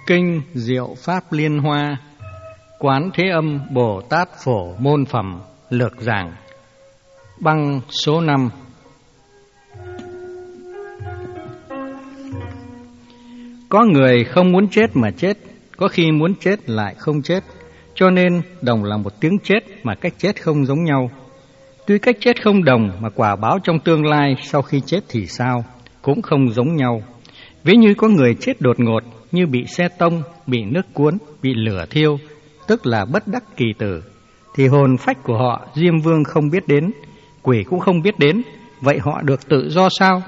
Kinh Diệu Pháp Liên Hoa, Quán Thế Âm Bồ Tát Phổ Môn Phẩm lược giảng, băng số 5. Có người không muốn chết mà chết, có khi muốn chết lại không chết, cho nên đồng là một tiếng chết mà cách chết không giống nhau. Tuy cách chết không đồng mà quả báo trong tương lai sau khi chết thì sao cũng không giống nhau. Ví như có người chết đột ngột như bị xe tông, bị nước cuốn, bị lửa thiêu, tức là bất đắc kỳ tử, thì hồn phách của họ Diêm Vương không biết đến, quỷ cũng không biết đến, vậy họ được tự do sao?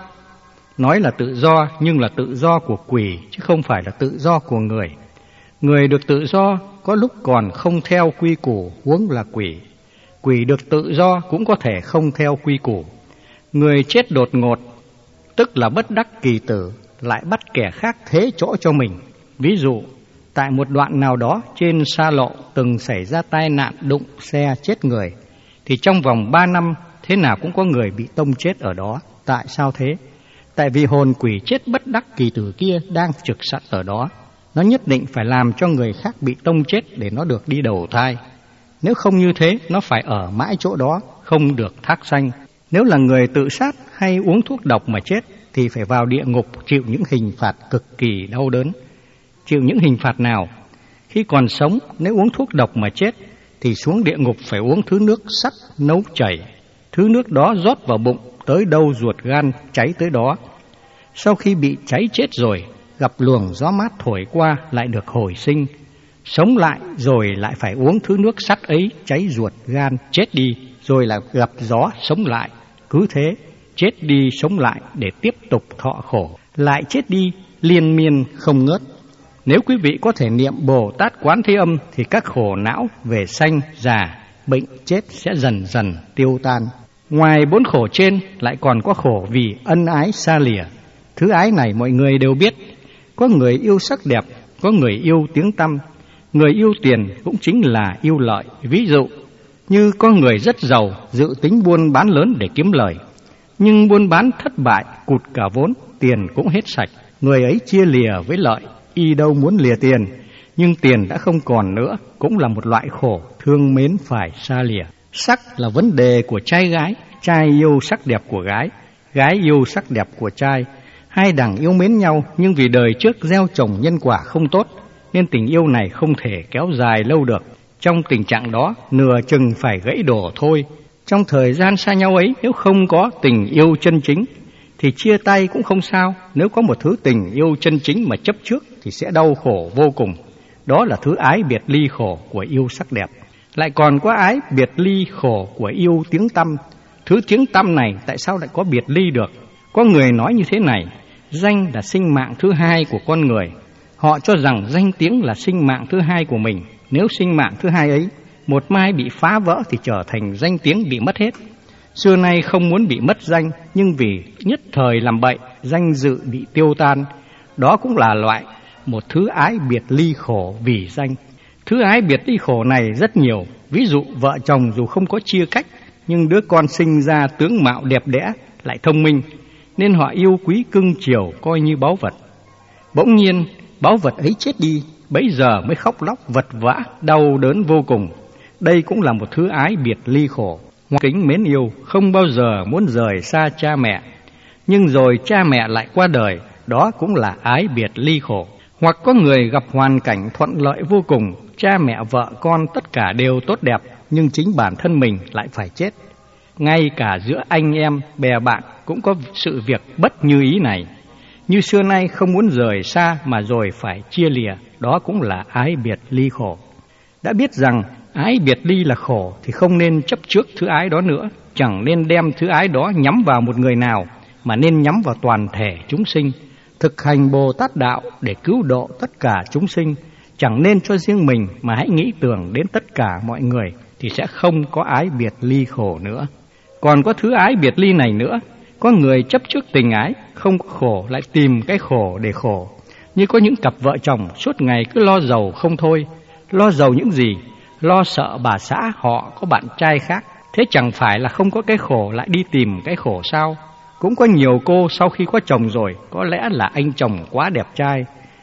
Nói là tự do nhưng là tự do của quỷ chứ không phải là tự do của người. Người được tự do có lúc còn không theo quy củ, huống là quỷ. Quỷ được tự do cũng có thể không theo quy củ. Người chết đột ngột tức là bất đắc kỳ tử, lại bắt kẻ khác thế chỗ cho mình. Ví dụ, tại một đoạn nào đó trên xa lộ từng xảy ra tai nạn đụng xe chết người, thì trong vòng 3 năm thế nào cũng có người bị tông chết ở đó. Tại sao thế? Tại vì hồn quỷ chết bất đắc kỳ tử kia đang trực sẵn ở đó. Nó nhất định phải làm cho người khác bị tông chết để nó được đi đầu thai. Nếu không như thế, nó phải ở mãi chỗ đó, không được thác sanh. Nếu là người tự sát hay uống thuốc độc mà chết, thì phải vào địa ngục chịu những hình phạt cực kỳ đau đớn. Chịu những hình phạt nào? Khi còn sống, nếu uống thuốc độc mà chết, thì xuống địa ngục phải uống thứ nước sắt nấu chảy. Thứ nước đó rót vào bụng, tới đâu ruột gan cháy tới đó. Sau khi bị cháy chết rồi, gặp luồng gió mát thổi qua lại được hồi sinh. Sống lại rồi lại phải uống thứ nước sắt ấy cháy ruột gan chết đi, rồi lại gặp gió sống lại. Cứ thế, chết đi sống lại để tiếp tục thọ khổ, lại chết đi liên miên không ngớt. Nếu quý vị có thể niệm Bồ Tát Quán Thế Âm thì các khổ não về sanh, già, bệnh, chết sẽ dần dần tiêu tan. Ngoài 4 khổ trên lại còn có khổ vì ân ái xa lìa. Thứ ái này mọi người đều biết. Có người yêu sắc đẹp, có người yêu tiếng tăm, người yêu tiền cũng chính là yêu lợi. Ví dụ như có người rất giàu, dự tính buôn bán lớn để kiếm lời, nhưng buôn bán thất bại, cụt cả vốn, tiền cũng hết sạch. Người ấy chia lìa với lợi, y đâu muốn lìa tiền, nhưng tiền đã không còn nữa, cũng là một loại khổ thương mến phải xa lìa. Sắc là vấn đề của trai gái, trai yêu sắc đẹp của gái, gái yêu sắc đẹp của trai. Hai đảng yêu mến nhau, nhưng vì đời trước gieo trồng nhân quả không tốt, nên tình yêu này không thể kéo dài lâu được. Trong tình trạng đó, nửa chừng phải gãy đổ thôi. Trong thời gian xa nhau ấy, nếu không có tình yêu chân chính, thì chia tay cũng không sao. Nếu có một thứ tình yêu chân chính mà chấp trước, thì sẽ đau khổ vô cùng. Đó là thứ ái biệt ly khổ của yêu sắc đẹp. Lại còn có ái biệt ly khổ của yêu tiếng tăm. Thứ tiếng tăm này tại sao lại có biệt ly được? Có người nói như thế này: danh là sinh mạng thứ hai của con người. Họ cho rằng danh tiếng là sinh mạng thứ hai của mình. Nếu sinh mạng thứ hai ấy một mai bị phá vỡ thì trở thành danh tiếng bị mất hết. Xưa nay không muốn bị mất danh, nhưng vì nhất thời làm bậy, danh dự bị tiêu tan. Đó cũng là loại một thứ ái biệt ly khổ vì danh. Thứ ái biệt ly khổ này rất nhiều. Ví dụ vợ chồng dù không có chia cách, nhưng đứa con sinh ra tướng mạo đẹp đẽ, lại thông minh, nên họ yêu quý cưng chiều coi như báu vật. Bỗng nhiên báu vật ấy chết đi, bấy giờ mới khóc lóc vật vã, đau đớn vô cùng. Đây cũng là một thứ ái biệt ly khổ. Hoặc kính mến yêu, không bao giờ muốn rời xa cha mẹ, nhưng rồi cha mẹ lại qua đời, đó cũng là ái biệt ly khổ. Hoặc có người gặp hoàn cảnh thuận lợi vô cùng, cha mẹ vợ con tất cả đều tốt đẹp, nhưng chính bản thân mình lại phải chết. Ngay cả giữa anh em, bè bạn cũng có sự việc bất như ý này. Như xưa nay không muốn rời xa mà rồi phải chia lìa, đó cũng là ái biệt ly khổ. Đã biết rằng ái biệt ly là khổ thì không nên chấp trước thứ ái đó nữa. Chẳng nên đem thứ ái đó nhắm vào một người nào, mà nên nhắm vào toàn thể chúng sinh. Thực hành Bồ Tát đạo để cứu độ tất cả chúng sinh. Chẳng nên cho riêng mình mà hãy nghĩ tưởng đến tất cả mọi người, thì sẽ không có ái biệt ly khổ nữa. Còn có thứ ái biệt ly này nữa. Có người chấp trước tình ái, không có khổ lại tìm cái khổ để khổ. Như có những cặp vợ chồng suốt ngày cứ lo giàu không thôi. Lo giàu những gì? Lo sợ bà xã họ có bạn trai khác. Thế chẳng phải là không có cái khổ lại đi tìm cái khổ sao? Cũng có nhiều cô sau khi có chồng rồi, có lẽ là anh chồng quá đẹp trai,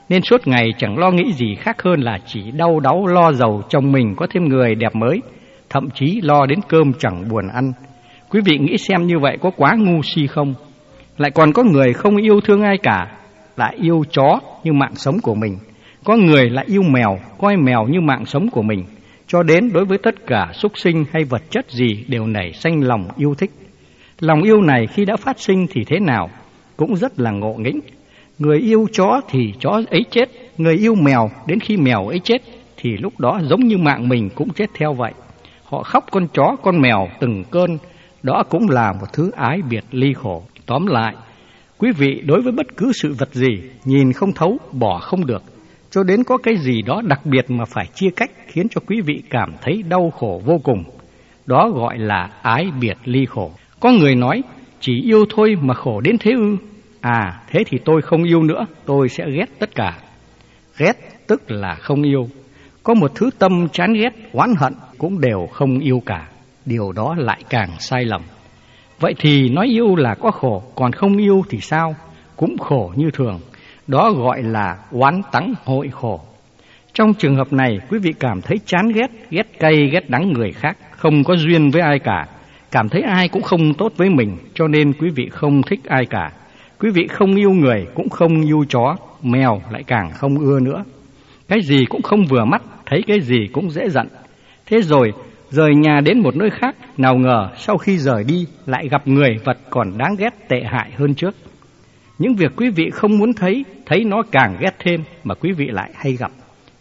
nên suốt ngày chẳng lo nghĩ gì khác hơn là chỉ đau đáu lo giàu chồng mình có thêm người đẹp mới, thậm chí lo đến cơm chẳng buồn ăn. Quý vị nghĩ xem như vậy có quá ngu si không? Lại còn có người không yêu thương ai cả, lại yêu chó như mạng sống của mình. Có người lại yêu mèo, coi mèo như mạng sống của mình. Cho đến đối với tất cả súc sinh hay vật chất gì đều nảy sinh lòng yêu thích. Lòng yêu này khi đã phát sinh thì thế nào cũng rất là ngộ nghĩnh. Người yêu chó thì chó ấy chết, người yêu mèo đến khi mèo ấy chết thì lúc đó giống như mạng mình cũng chết theo vậy. Họ khóc con chó con mèo từng cơn, đó cũng là một thứ ái biệt ly khổ. Tóm lại, quý vị đối với bất cứ sự vật gì nhìn không thấu, bỏ không được, cho đến có cái gì đó đặc biệt mà phải chia cách khiến cho quý vị cảm thấy đau khổ vô cùng. Đó gọi là ái biệt ly khổ. Có người nói, chỉ yêu thôi mà khổ đến thế ư? À, thế thì tôi không yêu nữa, tôi sẽ ghét tất cả. Ghét tức là không yêu. Có một thứ tâm chán ghét, oán hận cũng đều không yêu cả. Điều đó lại càng sai lầm. Vậy thì nói yêu là có khổ, còn không yêu thì sao? Cũng khổ như thường. Đó gọi là oán tắng hội khổ. Trong trường hợp này, quý vị cảm thấy chán ghét, ghét cay, ghét đắng người khác, không có duyên với ai cả, cảm thấy ai cũng không tốt với mình, cho nên quý vị không thích ai cả. Quý vị không yêu người, cũng không yêu chó, mèo lại càng không ưa nữa. Cái gì cũng không vừa mắt, thấy cái gì cũng dễ giận. Thế rồi, rời nhà đến một nơi khác, nào ngờ sau khi rời đi lại gặp người vật còn đáng ghét tệ hại hơn trước. Những việc quý vị không muốn thấy, thấy nó càng ghét thêm mà quý vị lại hay gặp.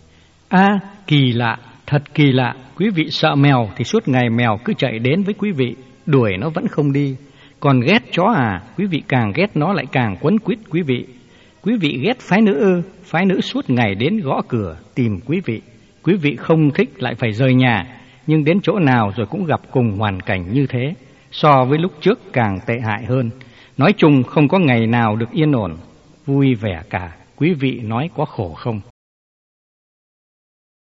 Kỳ lạ, thật kỳ lạ, quý vị sợ mèo thì suốt ngày mèo cứ chạy đến với quý vị, đuổi nó vẫn không đi. Còn ghét chó quý vị càng ghét nó lại càng quấn quýt quý vị. Quý vị ghét phái nữ phái nữ suốt ngày đến gõ cửa tìm quý vị không thích lại phải rời nhà, nhưng đến chỗ nào rồi cũng gặp cùng hoàn cảnh như thế, so với lúc trước càng tệ hại hơn. Nói chung không có ngày nào được yên ổn, vui vẻ cả. Quý vị nói có khổ không?